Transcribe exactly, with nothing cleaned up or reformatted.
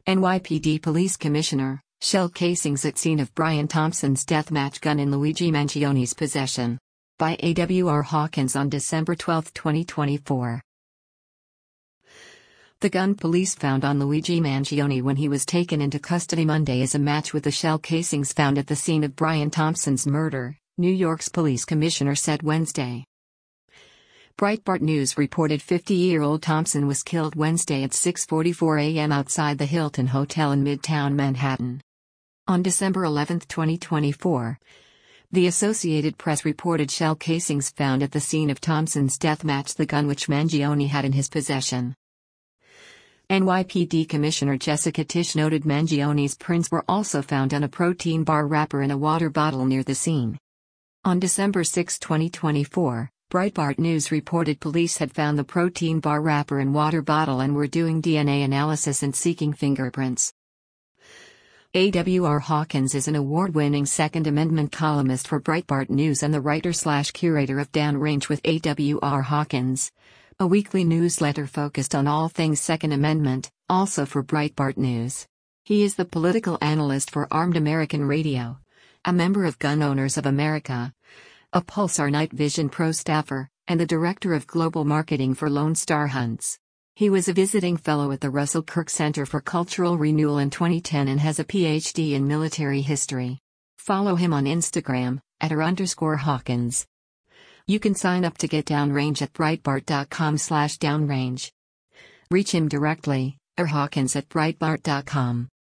N Y P D Police Commissioner, shell casings at scene of Brian Thompson's deathmatch gun in Luigi Mangioni's possession. By A W R Hawkins on December twelfth, twenty twenty-four. The gun police found on Luigi Mangioni when he was taken into custody Monday is a match with the shell casings found at the scene of Brian Thompson's murder, New York's police commissioner said Wednesday. Breitbart News reported fifty-year-old Thompson was killed Wednesday at six forty-four a m outside the Hilton Hotel in Midtown Manhattan. On December eleventh, twenty twenty-four, the Associated Press reported shell casings found at the scene of Thompson's death matched the gun which Mangioni had in his possession. N Y P D Commissioner Jessica Tisch noted Mangioni's prints were also found on a protein bar wrapper in a water bottle near the scene. On December sixth, twenty twenty-four, Breitbart News reported police had found the protein bar wrapper and water bottle and were doing D N A analysis and seeking fingerprints. A W R Hawkins is an award-winning Second Amendment columnist for Breitbart News and the writer-slash-curator of Downrange with A W R Hawkins, a weekly newsletter focused on all things Second Amendment, also for Breitbart News. He is the political analyst for Armed American Radio, a member of Gun Owners of America, a Pulsar Night Vision Pro staffer, and the director of global marketing for Lone Star Hunts. He was a visiting fellow at the Russell Kirk Center for Cultural Renewal in twenty ten and has a P H D in military history. Follow him on Instagram, at r underscore Hawkins. You can sign up to get Downrange at breitbart.com slash downrange. Reach him directly, or Hawkins at breitbart dot com.